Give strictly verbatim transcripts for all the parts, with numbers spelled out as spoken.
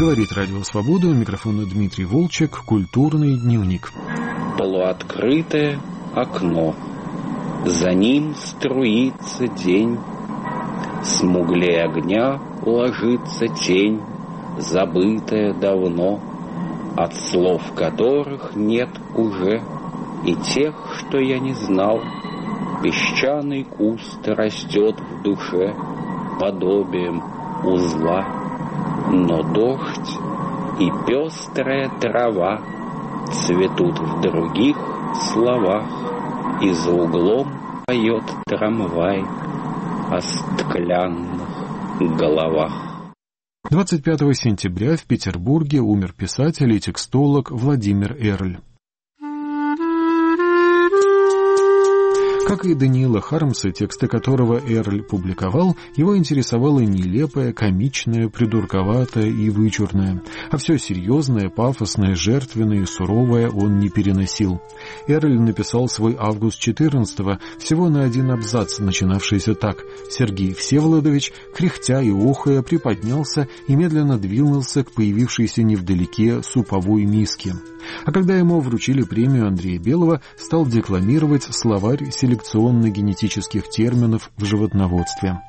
Говорит Радио Свобода, у микрофона Дмитрий Волчек, культурный дневник. Полуоткрытое окно, за ним струится день, смуглее огня ложится тень, забытая давно, от слов которых нет уже и тех, что я не знал. Песчаный куст растет в душе подобием узла, но дождь и пестрая трава цветут в других словах, и за углом поет трамвай о стеклянных головах. двадцать пятого сентября в Петербурге умер писатель и текстолог Владимир Эрль. Как и Даниила Хармса, тексты которого Эрль публиковал, его интересовало нелепое, комичное, придурковатое и вычурное. А все серьезное, пафосное, жертвенное и суровое он не переносил. Эрль написал свой «Август четырнадцатого» всего на один абзац, начинавшийся так: «Сергей Всеволодович, кряхтя и охая, приподнялся и медленно двинулся к появившейся невдалеке суповой миске». А когда ему вручили премию Андрея Белого, стал декламировать словарь селекционно-генетических терминов в животноводстве.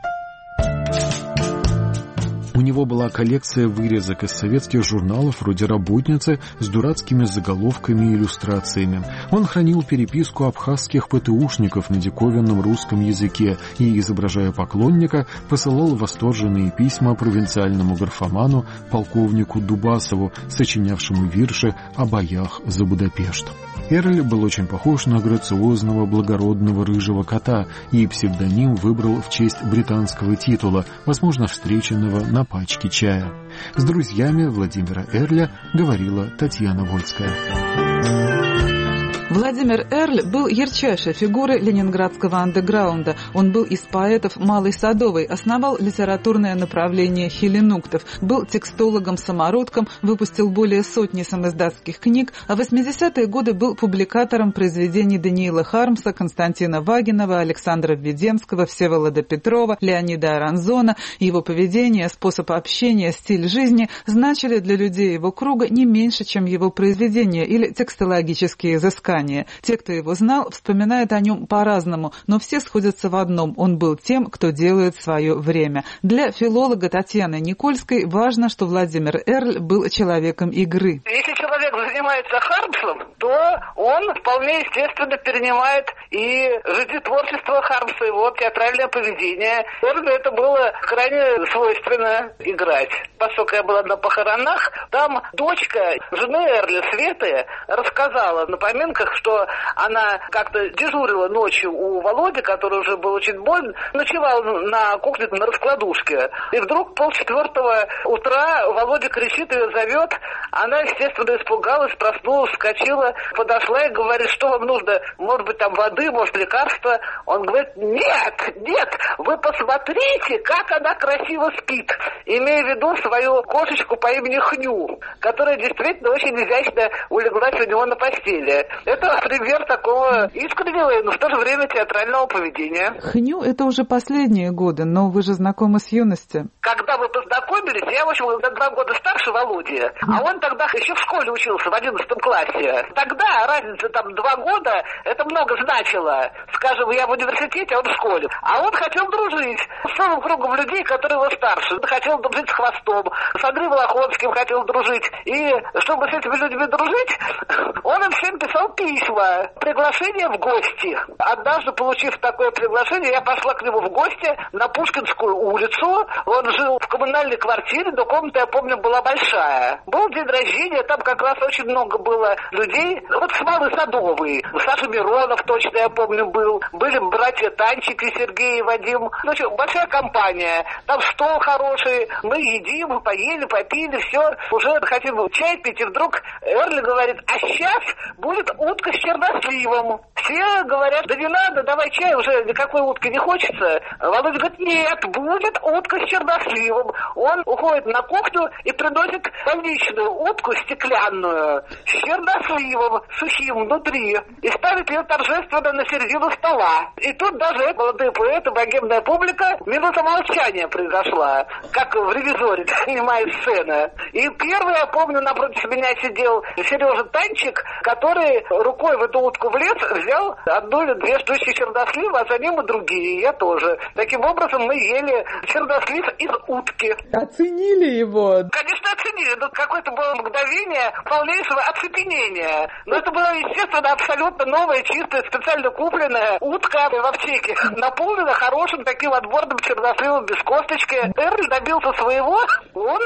У него была коллекция вырезок из советских журналов вроде «Работницы» с дурацкими заголовками и иллюстрациями. Он хранил переписку абхазских ПТУшников на диковинном русском языке и, изображая поклонника, посылал восторженные письма провинциальному графоману полковнику Дубасову, сочинявшему вирши о боях за Будапешт. Эрль был очень похож на грациозного благородного рыжего кота, и псевдоним выбрал в честь британского титула, возможно, встреченного на пачке чая. С друзьями Владимира Эрля говорила Татьяна Вольская. Владимир Эрль был ярчайшей фигурой ленинградского андеграунда. Он был из поэтов Малой Садовой, основал литературное направление хелинуктов, был текстологом-самородком, выпустил более сотни самиздатских книг, а в восьмидесятые годы был публикатором произведений Даниила Хармса, Константина Вагинова, Александра Введенского, Всеволода Петрова, Леонида Аранзона. Его поведение, способ общения, стиль жизни значили для людей его круга не меньше, чем его произведения или текстологические изыскания. Те, кто его знал, вспоминают о нем по-разному, но все сходятся в одном: он был тем, кто делает свое время. Для филолога Татьяны Никольской важно, что Владимир Эрль был человеком игры. Если человек занимается Хармсом, то он вполне естественно перенимает и жизнетворчество Хармса, его театральное поведение. Эрлю это было крайне свойственно играть. Поскольку я была на похоронах, там дочка жены Эрля, Светы, рассказала на поминках, что она как-то дежурила ночью у Володи, который уже был очень болен, ночевал на кухне на раскладушке. И вдруг полчетвертого утра Володя кричит, ее зовет. Она, естественно, испугалась, проснулась, вскочила, подошла и говорит: что вам нужно? Может быть, там воды, может, лекарства? Он говорит: нет, нет, вы посмотрите, как она красиво спит. Имея в виду свою кошечку по имени Хню, которая действительно очень изящно улеглась у него на постели. Это пример такого искреннего, но в то же время театрального поведения. Хню — это уже последние годы, но вы же знакомы с юности. Когда мы познакомились, я, в общем, на два года старше Володи, а он тогда еще в школе учился, в одиннадцатом классе. Тогда разница там два года, это много значило. Скажем, я в университете, а он в школе. А он хотел дружить с целым кругом людей, которые его старше. Он хотел дружить с Хвостом, с Андреем Волохонским хотел дружить. И чтобы с этими людьми дружить, он им всем писал письма, приглашение в гости. Однажды, получив такое приглашение, я пошла к нему в гости на Пушкинскую улицу. Он жил в коммунальной квартире, но комната, я помню, была большая. Был день рождения, там как раз очень много было людей. Вот с Малой Садовой, Саша Миронов точно, я помню, был. Были братья Танчики, Сергей и Вадим. Ну, что, большая компания. Там стол хороший, мы едим, поели, попили, все. Уже хотим чай пить, и вдруг Эрли говорит: а сейчас будет утка с черносливом. Все говорят: да не надо, давай чай, уже никакой утки не хочется. Володя говорит: нет, будет утка с черносливом. Он уходит на кухню и приносит больничную утку стеклянную с черносливом, сухим внутри, и ставит ее торжественно ровно на середину стола. И тут даже молодые поэты, богемная публика, минута молчания произошла, как в «Ревизоре» снимает сцена. И первый, я помню, напротив меня сидел Сережа Танчик, который рукой в эту утку влез, взял одну или две штучки чернослива, а за ним и другие, я тоже. Таким образом мы ели чернослив из утки. Оценили его? Конечно, оценили. Но какое-то было мгновение полнейшего оцепенения. Но это была, естественно, абсолютно новая, чистая, специально купленная утка в аптеке, наполнена хорошим таким отборным черносливом без косточки. Эрль добился своего, он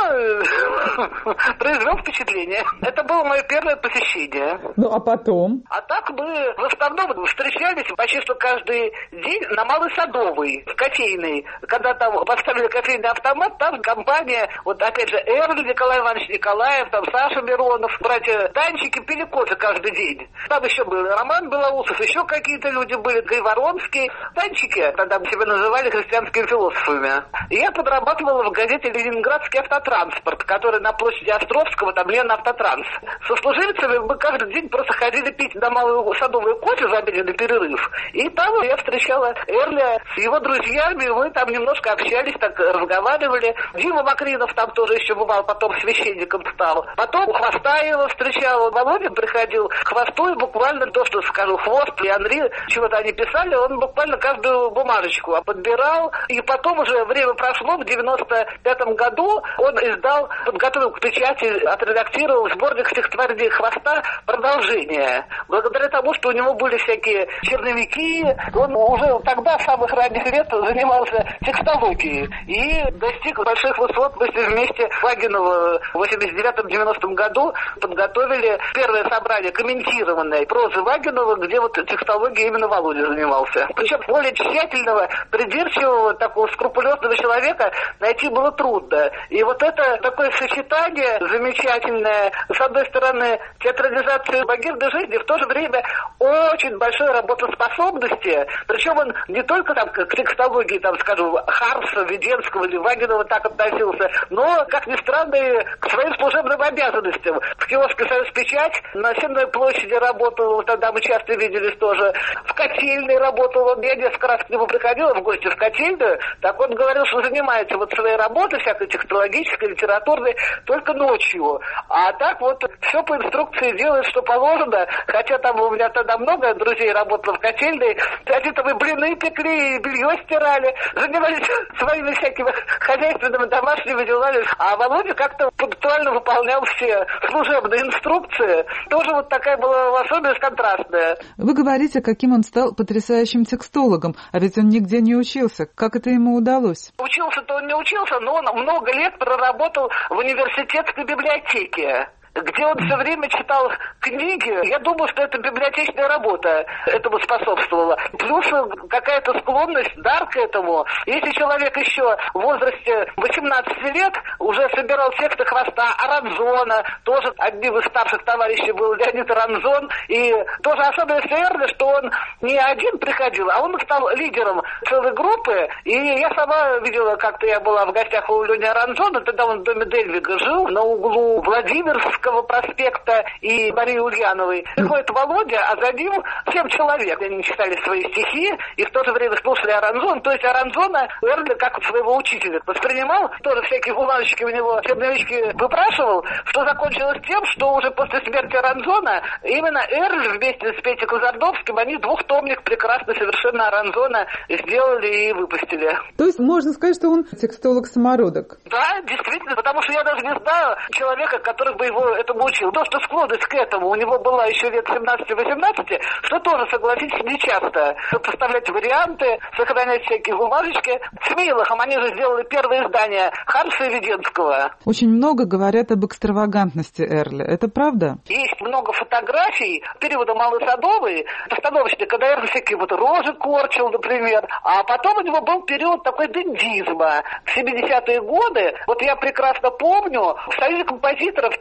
произвел впечатление. Это было мое первое посещение. Ну, а потом? А так мы в основном встречались почти что каждый день на Малой Садовой, в кофейной. Когда там поставили кофейный автомат, там компания, вот опять же, Эрль Николай Иванович Николаев, там Саша Миронов, братья Танчики пили кофе каждый день. Там еще был Роман Белоусов, еще какие-то люди были, Гайворонский. Танчики тогда себя называли христианскими философами. И я подрабатывала в газете «Ленинградский автотранспорт», который на площади Островского, там Ленавтотранс. Со служивцами мы каждый день просто ходили пить на Малую Садовую кофе в обеденный перерыв. И там я встречала Эрля с его друзьями, мы там немножко общались, так разговаривали. Дима Макринов там тоже еще бывал, потом священником стал. Потом Хвоста его встречал. Володя приходил к Хвосту, и буквально то, что скажу, Хвост и Анри, чего-то они писали, он буквально каждую бумажечку подбирал. И потом уже время прошло, в девяносто пятом году он издал, подготовил к печати, отредактировал сборник стихотворений Хвоста «Продолжение». Благодаря тому, что у него были всякие черновики, он уже тогда, с самых ранних лет, занимался текстологией и достиг больших высот. Мы вместе с Вагиновым в восемьдесят девятом — девяностом году подготовили первое собрание комментированной прозы Вагинова, где вот текстологией именно Володя занимался. Причем более тщательного, придирчивого, такого скрупулезного человека найти было трудно. И вот это такое сочетание замечательное, с одной стороны, театрализации богемной жизни, в то же время очень большой работоспособности. Причем он не только там к текстологии, там, скажем, Харса, Веденского или Вагинова так относился, но, как ни странно, и к своим служебным обязанностям. В киоске «Союзпечать» на Сенной площади работал, тогда мы часто виделись тоже. В котельной работал он. Я несколько раз к нему приходила в гости в котельную, так он говорил, что занимается вот своей работой, всякой технологической, литературной, только ночью. А так вот все по инструкции делает, что положено. Хотя там у меня тогда много друзей работало в котельной. Они там и блины пекли, и белье стирали, занимались своими всякими хозяйственными домашними делами. А Володя как-то пунктуально выполнял все служебные инструкции. Тоже вот такая была особенность контрастная. Вы говорите, каким он стал потрясающим текстологом, а ведь он нигде не учился. Как это ему удалось? Учился-то он не учился, но он много лет проработал в университетской библиотеке, где он все время читал книги. Я думаю, что это библиотечная работа этому способствовала. Плюс какая-то склонность, дар к этому. Если человек еще в возрасте восемнадцати лет уже собирал тексты Хвоста, Аранзона, тоже одним из старших товарищей был Леонид Аранзон, и тоже особенность Эрля, что он не один приходил, а он стал лидером целой группы. И я сама видела, как-то я была в гостях у Лени Аранзона, тогда он в доме Дельвига жил, на углу Владимирского проспекта и Марии Ульяновой. Приходит Володя, а за ним семь человек. Они читали свои стихи и в то же время слушали Аранзон. То есть Аранзона Эрля как своего учителя воспринимал. Тоже всякие бумажечки у него, черновички выпрашивал, что закончилось тем, что уже после смерти Аранзона именно Эрль вместе с Петей Казардовским, они двухтомник прекрасно совершенно Аранзона сделали и выпустили. То есть можно сказать, что он текстолог-самородок? Да, действительно, потому что я даже не знаю человека, который бы его этому учил. То, что склонность к этому у него была еще лет семнадцати-восемнадцати, что тоже, согласитесь, нечасто. Поставлять варианты, сохранять всякие бумажечки. С Мейлахом они же сделали первое издание Харса и Веденского. Очень много говорят об экстравагантности Эрля. Это правда? Есть много фотографий периода Малой Садовой, постановочных, когда Эрль всякие вот рожи корчил, например. А потом у него был период такой дендизма. В семидесятые годы, вот я прекрасно помню, в Союзе композиторов тогда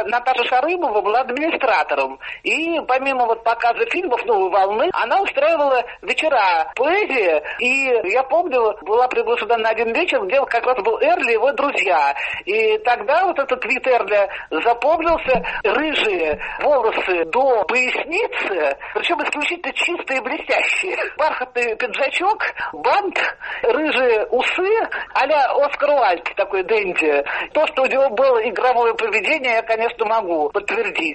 Наташа Шарымова была администратором. И помимо вот показа фильмов «Новой волны», она устраивала вечера поэзии. И я помню, была приглашена на один вечер, где как раз был Эрли и его друзья. И тогда вот этот вид Эрля запомнился. Рыжие волосы до поясницы, причем исключительно чистые и блестящие. Бархатный пиджачок, бант, рыжие усы, а-ля Оскар Уальд, такой дэнди. То, что у него было игровое поведение, я, конечно, могу подтвердить.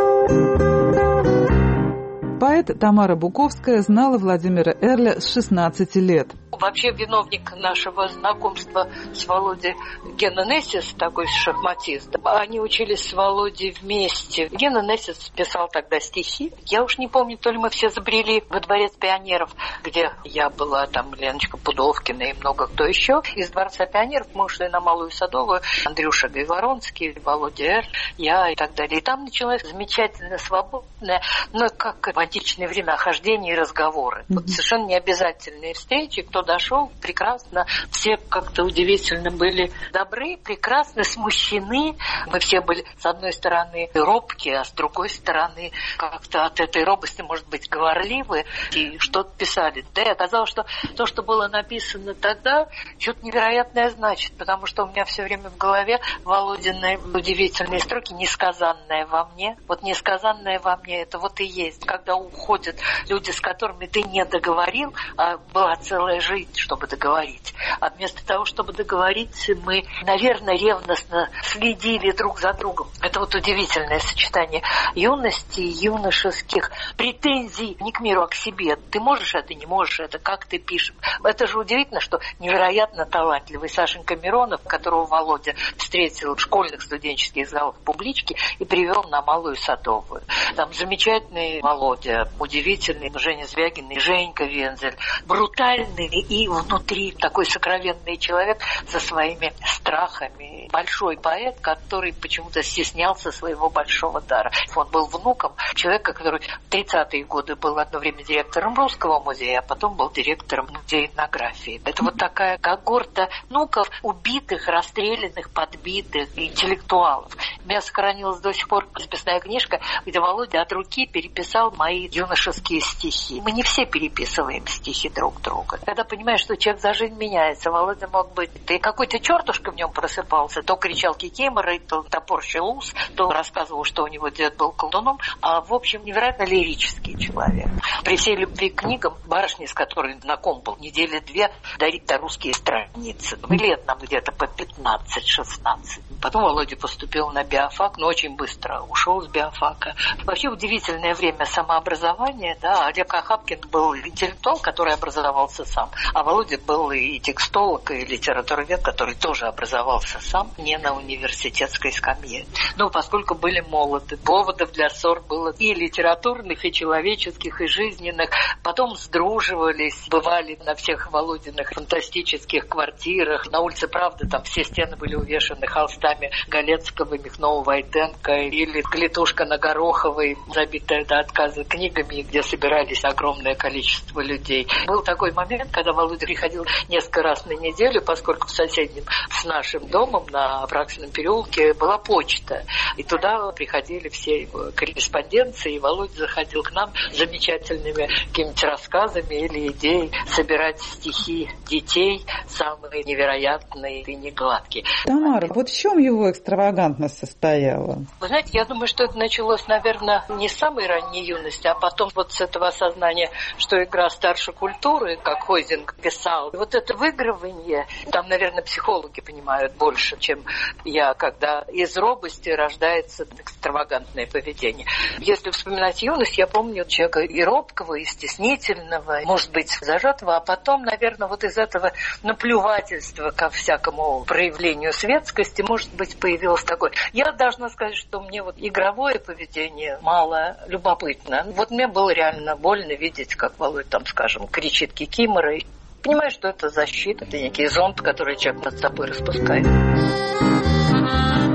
Поэт Тамара Буковская знала Владимира Эрля с шестнадцати лет. Вообще виновник нашего знакомства с Володей Гена Нессис, такой шахматист. Они учились с Володей вместе. Гена Нессис писал тогда стихи. Я уж не помню, то ли мы все забрели во Дворец пионеров, где я была, там Леночка Пудовкина и много кто еще. Из Дворца пионеров мы ушли на Малую Садовую. Андрюша Гайворонский, Володя Эр, я и так далее. И там началось замечательное, свободное, ну, как в античное время, хождение и разговоры. Mm-hmm. Вот совершенно необязательные встречи. Кто дошел, прекрасно. Все как-то удивительно были добры, прекрасно, смущены. Мы все были, с одной стороны, робкие, а с другой стороны, как-то от этой робости, может быть, говорливы и что-то писали. Да и оказалось, что то, что было написано тогда, что-то невероятное значит, потому что у меня все время в голове Володины удивительные строки «Несказанное во мне». Вот несказанное во мне, это вот и есть. Когда уходят люди, с которыми ты не договорил, а была целая жизнь, чтобы договорить. А вместо того, чтобы договориться, мы, наверное, ревностно следили друг за другом. Это вот удивительное сочетание юности, юношеских претензий не к миру, а к себе. Ты можешь это, не можешь это, как ты пишешь. Это же удивительно, что невероятно талантливый Сашенька Миронов, которого Володя встретил в школьных студенческих залах публички и привел на Малую Садовую. Там замечательный Володя, удивительный Женя Звягин и Женька Вензель, брутальный и внутри такой сокровенный человек со своими страхами. Большой поэт, который почему-то стеснялся своего большого дара. Он был внуком человека, который в тридцатые годы был одно время директором Русского музея, а потом был директором музея этнографии. Это вот такая когорта внуков убитых, расстрелянных, подбитых интеллектуалов. У меня сохранилась до сих пор записная книжка, где Володя от руки переписал мои юношеские стихи. Мы не все переписываем стихи друг друга. Когда понимаешь, что человек за жизнь меняется, Володя мог быть и какой-то чертушка в нем просыпался, то кричал кикиморой, то топорщил ус, то рассказывал, что у него дед был колдуном, а в общем невероятно лирический человек. При всей любви к книгам, барышни, с которой знаком был недели две, дарить-то русские страницы. Лет нам где-то по пятнадцать-шестнадцать. Потом Володя поступил на биофак, но очень быстро ушел с биофака. Вообще удивительное время самообразования, да, Олег Охапкин был интеллектуал, который образовался сам, а Володя был и текстолог, и литературовед, который тоже образовался сам, не на университетской скамье. Но поскольку были молоды, поводов для ссор было и литературных, и человеческих, и жизненных. Потом сдруживались, бывали на всех Володиных фантастических квартирах. На улице Правды там все стены были увешаны холстами Галецкого, Михнова, Войтенко, или клетушка на Гороховой, забитая до отказа книгами, где собирались огромное количество людей. Был такой момент, когда Володя приходил несколько раз на неделю, поскольку в соседнем с нашим домом на Апраксином переулке была почта. И туда приходили все его корреспонденции, и Володя заходил к нам с замечательными какими-то рассказами или идеей собирать стихи детей, самые невероятные и негладкие. Тамара, вот в чем его экстравагантность состояла? Вы знаете, я думаю, что это началось, наверное, не с самой ранней юности, а потом вот с этого осознания, что игра старше культуры, как Хойзинг писал. Вот это выигрывание, там, наверное, психологи понимают больше, чем я, когда из робости рождается экстравагантное поведение. Если вспоминать юность, я помню человека и робкого, и стеснительного, может быть, зажатого, а потом, наверное, вот из этого наплювательства ко всякому проявлению светскости, может быть, появилось такое. Я должна сказать, что мне вот игровое поведение мало любопытно. Вот мне было реально больно видеть, как Володя там, скажем, кричит кикиморой. Понимаю, что это защита, это некий зонт, который человек над собой распускает.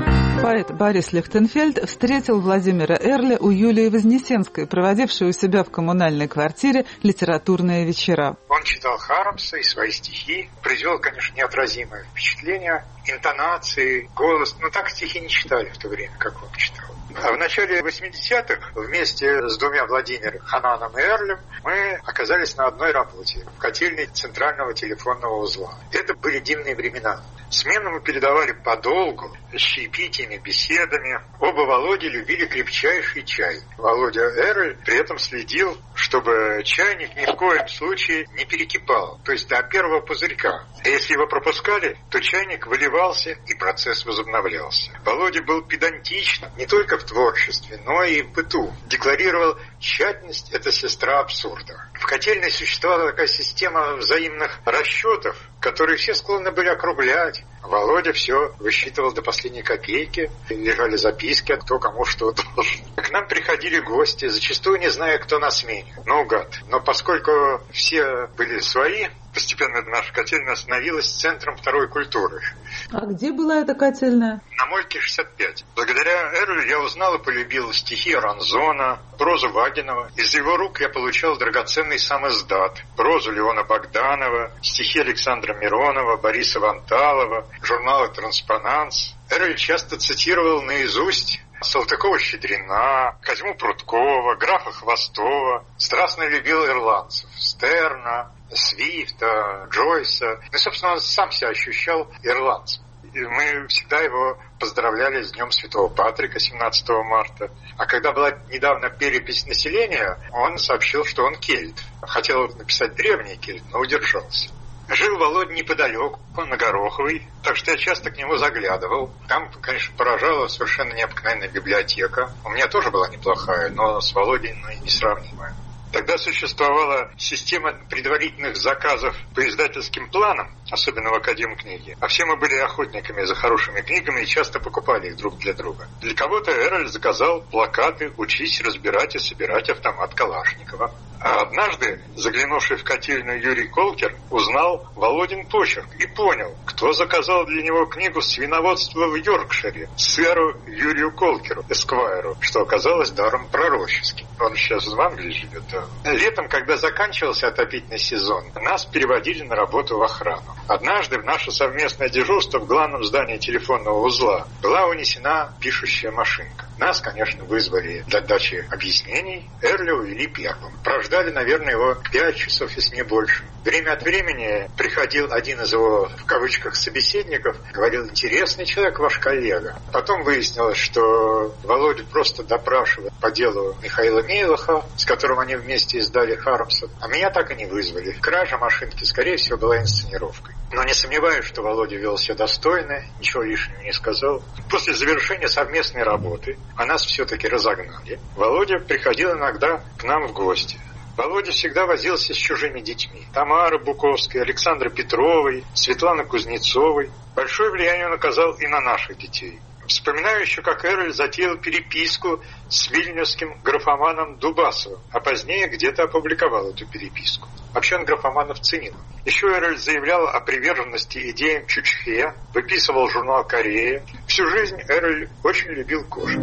Поэт Борис Лихтенфельд встретил Владимира Эрля у Юлии Вознесенской, проводившей у себя в коммунальной квартире литературные вечера. Он читал Хармса и свои стихи, произвел, конечно, неотразимое впечатление, интонации, голос. Но так стихи не читали в то время, как он читал. А в начале восьмидесятых вместе с двумя Владимиром, Хананом и Эрлем, мы оказались на одной работе в котельной центрального телефонного узла. Это были дивные времена. Смену мы передавали подолгу, с чаепитиями, беседами. Оба Володи любили крепчайший чай. Володя Эрль при этом следил, чтобы чайник ни в коем случае не перекипал, то есть до первого пузырька. А если его пропускали, то чайник выливался и процесс возобновлялся. Володя был педантичным не только в творчестве, но и в быту. Декларировал: тщательность – это сестра абсурда. В котельной существовала такая система взаимных расчетов, которые все склонны были округлять. Володя все высчитывал до последней копейки. Лежали записки, кто кому что должен. К нам приходили гости, зачастую не зная, кто на смене. Наугад. Но поскольку все были свои, постепенно наша котельная становилась центром второй культуры. А где была эта котельная? На Мойке шестьдесят пять. Благодаря Эрлю я узнал и полюбил стихи Ранзона, прозу Вагинова. Из его рук я получал драгоценный самиздат, прозу Леона Богданова, стихи Александра Миронова, Бориса Ванталова, журналы «Транспонанс». Эрль часто цитировал наизусть Салтыкова-Щедрина, Козьму Прудкова, графа Хвостова. Страстно любил ирландцев — Стерна, Свифта, Джойса. Ну, собственно, он сам себя ощущал ирландцем. И мы всегда его поздравляли с Днем Святого Патрика семнадцатого марта. А когда была недавно перепись населения, он сообщил, что он кельт. Хотел написать древний кельт, но удержался. Жил Володя неподалеку, на Гороховой, так что я часто к нему заглядывал. Там, конечно, поражала совершенно необыкновенная библиотека. У меня тоже была неплохая, но с Володиной несравнимая. Тогда существовала система предварительных заказов по издательским планам, особенно в Академкниге. А все мы были охотниками за хорошими книгами и часто покупали их друг для друга. Для кого-то Эрль заказал плакаты «Учись разбирать и собирать автомат Калашникова». А однажды, заглянувший в котельную Юрий Колкер, узнал Володин почерк и понял, кто заказал для него книгу «Свиноводство в Йоркшире» сэру Юрию Колкеру, эсквайру, что оказалось даром пророческим. Он сейчас в Англии живет. Да. Летом, когда заканчивался отопительный сезон, нас переводили на работу в охрану. Однажды в наше совместное дежурство в главном здании телефонного узла была унесена пишущая машинка. Нас, конечно, вызвали для дачи объяснений. Эрля увели первым. Прождали, наверное, его пять часов, если не больше. Время от времени приходил один из его, в кавычках, собеседников, говорил: интересный человек ваш коллега. Потом выяснилось, что Володя просто допрашивает по делу Михаила Мейлаха, с которым они вместе издали Хармса. А меня так и не вызвали. Кража машинки, скорее всего, была инсценировкой. Но не сомневаюсь, что Володя вел себя достойно, ничего лишнего не сказал. После завершения совместной работы, а нас все-таки разогнали, Володя приходил иногда к нам в гости. Володя всегда возился с чужими детьми. Тамары Буковской, Александры Петровой, Светланы Кузнецовой. Большое влияние он оказал и на наших детей. Вспоминаю еще, как Эрль затеял переписку с вильнюсским графоманом Дубасовым, а позднее где-то опубликовал эту переписку. Вообще он графоманов ценил. Еще Эрль заявлял о приверженности идеям Чучхе, выписывал журнал «Корея». Всю жизнь Эрль очень любил кожу.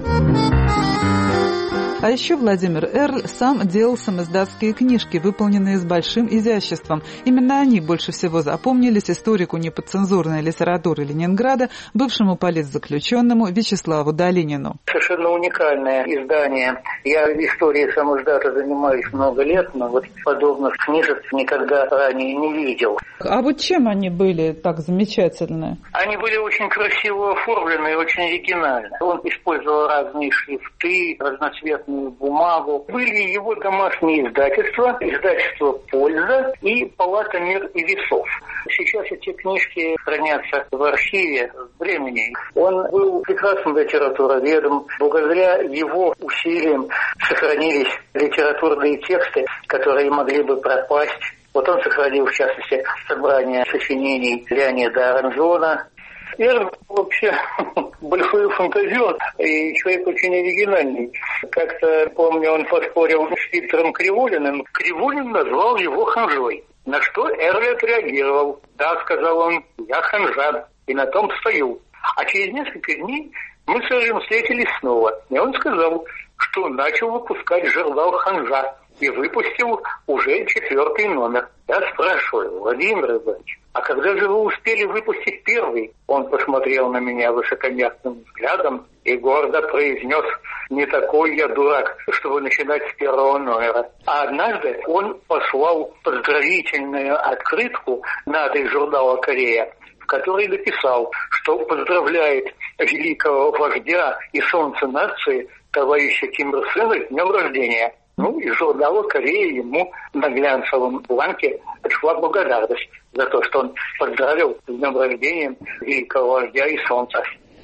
А еще Владимир Эрль сам делал самиздатские книжки, выполненные с большим изяществом. Именно они больше всего запомнились историку неподцензурной литературы Ленинграда, бывшему политзаключенному Вячеславу Долинину. Совершенно уникальное издание. Я историей самиздата занимаюсь много лет, но вот подобных книжек никогда ранее не видел. А вот чем они были так замечательны? Они были очень красиво оформлены и очень оригинальны. Он использовал разные шрифты, разноцветные бумагу. Были его домашние издательства, издательство «Польза» и «Палата мер и весов». Сейчас эти книжки хранятся в архиве времени. Он был прекрасным литературоведом. Благодаря его усилиям сохранились литературные тексты, которые могли бы пропасть. Вот он сохранил, в частности, собрание сочинений Леонида Ранзона. Эрл вообще большой фантазер и человек очень оригинальный. Как-то, помню, он поспорил с Виктором Кривулиным. Кривулин назвал его ханжой. На что Эрл отреагировал. «Да, — сказал он, — я ханжа, и на том стою». А через несколько дней Мы с Эрлем встретились снова, и он сказал, что начал выпускать журнал «Ханжа» и выпустил уже четвертый номер. Я спрашиваю: Владимир Иванович, а когда же вы успели выпустить первый? Он посмотрел на меня высокомерным взглядом и гордо произнес: не такой я дурак, чтобы начинать с первого номера. А однажды он послал поздравительную открытку на адрес журнала «Корея», в которой написал, что поздравляет великого вождя и солнца нации, товарища Ким Ир Сена, с днем рождения. Ну, из журнала «Корея» ему на глянцевом бланке отшла благодарность за то, что он поздравил с днем рождения великого вождя и солнца.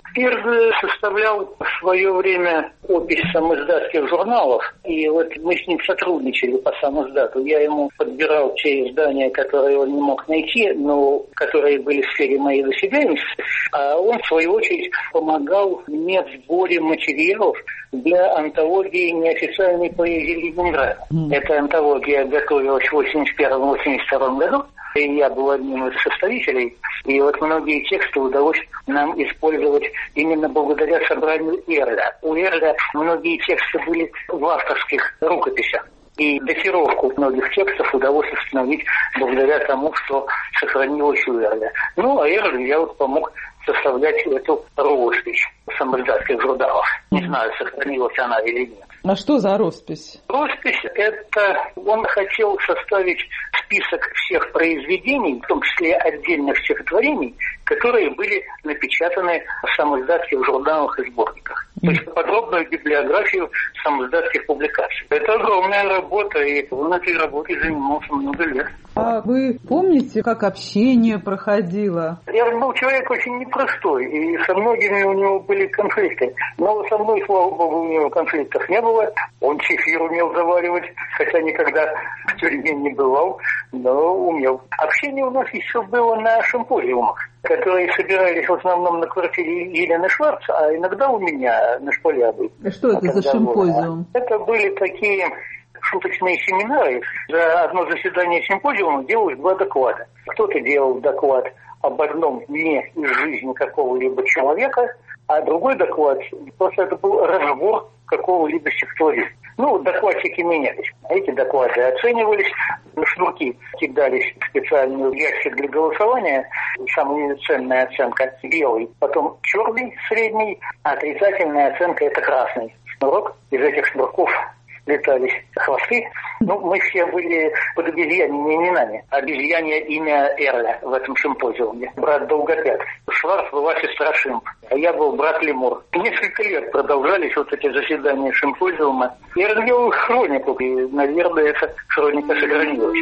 Эрл составлял в свое время опись самоиздатских журналов, и вот мы с ним сотрудничали по самоиздату. Я ему подбирал те издания, которые он не мог найти, но которые были в сфере моей досягаемости, а он, в свою очередь, помогал мне в сборе материалов для антологии неофициальной поэзии Ленинграда. Mm. Эта антология готовилась в восемьдесят первом — восемьдесят втором году, и я был одним из составителей. И вот многие тексты удалось нам использовать именно благодаря собранию Эрля. У Эрля многие тексты были в авторских рукописях. И датировку многих текстов удалось установить благодаря тому, что сохранилось у Эрля. Ну, а Эрлю я вот помог составлять эту роспись самоиздатских журналов. Не знаю, сохранилась она или нет. А что за роспись? Роспись – это он хотел составить список всех произведений, в том числе отдельных стихотворений, которые были напечатаны в самоиздатских журналах и сборниках. Mm. То есть подробную библиографию самоиздатских публикаций. Это огромная работа, и он этой работой занимался много лет. А вы помните, как общение проходило? Я был человек очень непростой, и со многими у него были конфликты. Но со мной, слава богу, у него конфликтов не было. Он чефир умел заваривать, хотя никогда в тюрьме не бывал, но умел. Общение у нас еще было на симпозиумах, которые собирались в основном на квартире Елены Шварц, а иногда у меня на школе были. А что это за симпозиум? Это были такие шуточные семинары. За одно заседание симпозиума делалось два доклада. Кто-то делал доклад об одном дне из жизни какого-либо человека, а другой доклад, просто это был разбор какого-либо стихотворения. Ну, докладчики менялись. Эти доклады оценивались, шнурки кидались в специальный ящик для голосования. Самая ценная оценка – белый, потом черный, средний, а отрицательная оценка – это красный шнурок. Из этих шнурков летались хвосты. Ну, мы все были под обезьяньими именами. Обезьянье имя Эрля в этом симпозиуме. Брат Долгопят. Шварц была сестра Шимп, а я был брат Лемур. Несколько лет продолжались вот эти заседания симпозиума. Я развел хронику, и, наверное, эта хроника сохранилась.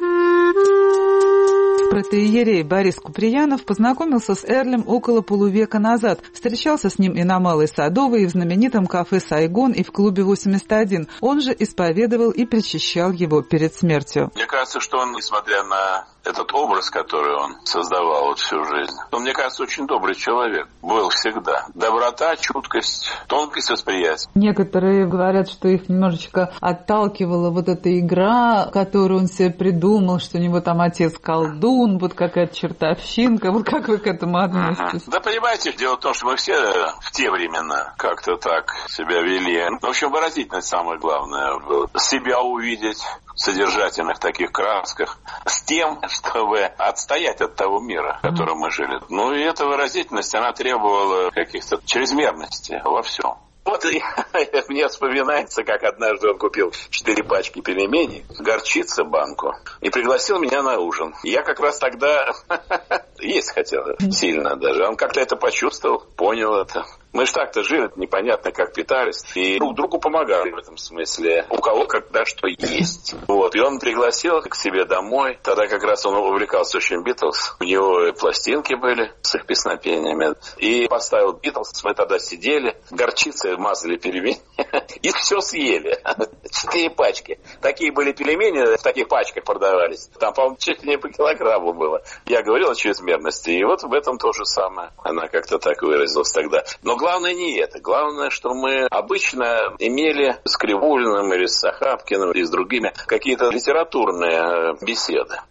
Протоиерей Борис Куприянов познакомился с Эрлем около полувека назад. Встречался с ним и на Малой Садовой, и в знаменитом кафе «Сайгон», и в клубе восемьдесят один. Он же исповедовал и причащал его перед смертью. Мне кажется, что он, несмотря на этот образ, который он создавал вот всю жизнь, он, мне кажется, очень добрый человек. Был всегда. Доброта, чуткость, тонкость восприятия. Некоторые говорят, что их немножечко отталкивала вот эта игра, которую он себе придумал, что у него там отец колдун, вот какая-то чертовщинка. Вот как вы к этому относитесь? Uh-huh. Да, понимаете, дело в том, что мы все в те времена как-то так себя вели. В общем, выразительность самое главное было. Себя увидеть в содержательных таких красках с тем, чтобы отстоять от того мира, в котором мы жили. Ну и эта выразительность, она требовала каких-то чрезмерности во всем. Вот и мне вспоминается, как однажды он купил четыре пачки пельменей, горчицы банку, и пригласил меня на ужин. Я как раз тогда есть хотел сильно даже. Он как-то это почувствовал, понял это. Мы же так-то жили, непонятно как питались, и друг другу помогали в этом смысле. У кого когда что есть. Вот. И он пригласил к себе домой. Тогда как раз он увлекался очень Битлз. У него пластинки были с их песнопениями. И поставил Битлз. Мы тогда сидели, горчицей мазали пельмени и все съели. Четыре пачки. Такие были пельмени, в таких пачках продавались. Там, по-моему, чуть ли не по килограмму было. Я говорил о чрезмерности. И вот в этом то же самое. Она как-то так выразилась тогда. Но главное не это. Главное, что мы обычно имели с Кривулиным или с Сахапкиным или с другими какие-то литературные беседы.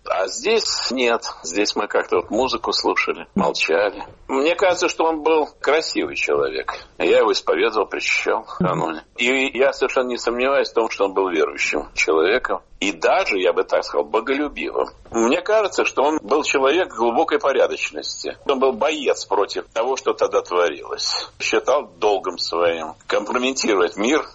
А здесь нет. Здесь мы как-то вот музыку слушали, молчали. Мне кажется, что он был красивый человек. Я его исповедовал, причащал накануне. И я совершенно не сомневаюсь в том, что он был верующим человеком. И даже, я бы так сказал, боголюбивым. Мне кажется, что он был человек глубокой порядочности. Он был боец против того, что тогда творилось. Считал долгом своим компрометировать мир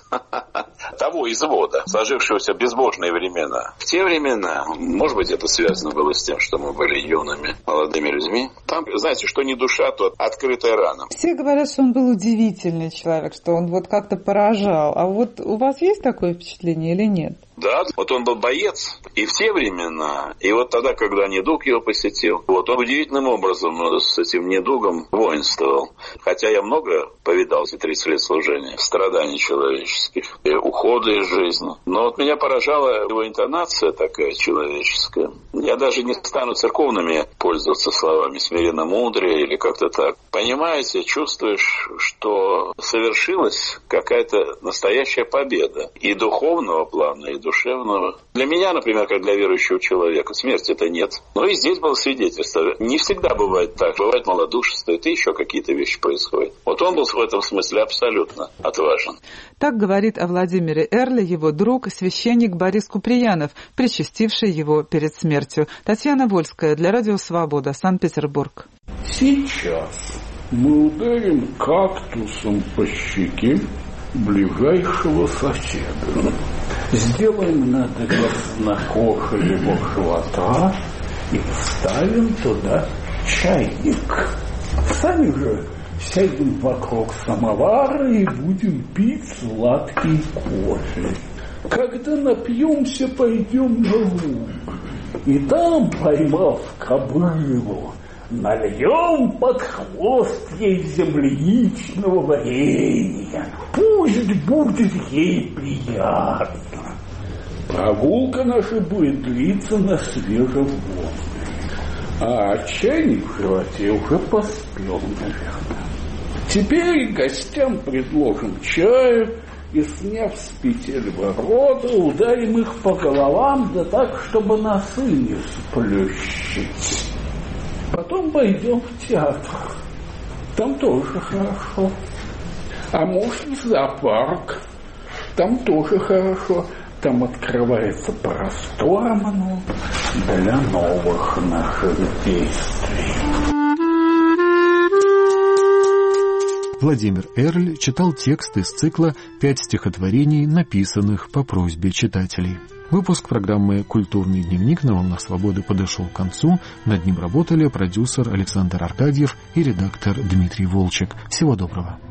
того извода, сложившегося в безбожные времена. В те времена, может быть, это связано было с тем, что мы были юными, молодыми людьми. Там, знаете, что не душа, то открытая рана. Все говорят, что он был удивительный человек, что он вот как-то поражал. А вот у вас есть такое впечатление или нет? Да, вот он был боец и в те времена, и вот тогда, когда недуг его посетил, вот он удивительным образом с этим недугом воинствовал. Хотя я много повидал за тридцать лет служения, страданий человеческих, и ухода из жизни. Но вот меня поражала его интонация такая человеческая. Я даже не стану церковными пользоваться словами смиренно-мудрее или как-то так. Понимаете, чувствуешь, что совершилась какая-то настоящая победа и духовного плана, и душевного. Для меня, например, как для верующего человека, смерти-то нет. Но и здесь было свидетельство. Не всегда бывает так. Бывает малодушество, и еще какие-то вещи происходят. Вот он был в этом смысле абсолютно отважен. Так говорит о Владимире Эрле его друг, священник Борис Куприянов, причастивший его перед смертью. Татьяна Вольская для Радио Свобода, Санкт-Петербург. Сейчас мы ударим кактусом по щеке ближайшего соседа. Сделаем надрез на коже его живота и вставим туда чайник. Сами же сядем вокруг самовара и будем пить сладкий кофе. Когда напьемся, пойдем на луг. И там, поймав кобылу, нальем под хвост ей земляничного варенья. Пусть будет ей приятно. Прогулка наша будет длиться на свежем воздухе. А чайник в животе уже поспел, наверное. Теперь гостям предложим чаю и, сняв с петель ворота, ударим их по головам, да так, чтобы носы не сплющить. Потом пойдем в театр. Там тоже хорошо. А может, в зоопарк. Там тоже хорошо. Там открывается простор много для новых наших действий. Владимир Эрль читал текст из цикла «Пять стихотворений, написанных по просьбе читателей». Выпуск программы «Культурный дневник» на «Волнах Свободы» подошел к концу. Над ним работали продюсер Александр Аркадьев и редактор Дмитрий Волчек. Всего доброго.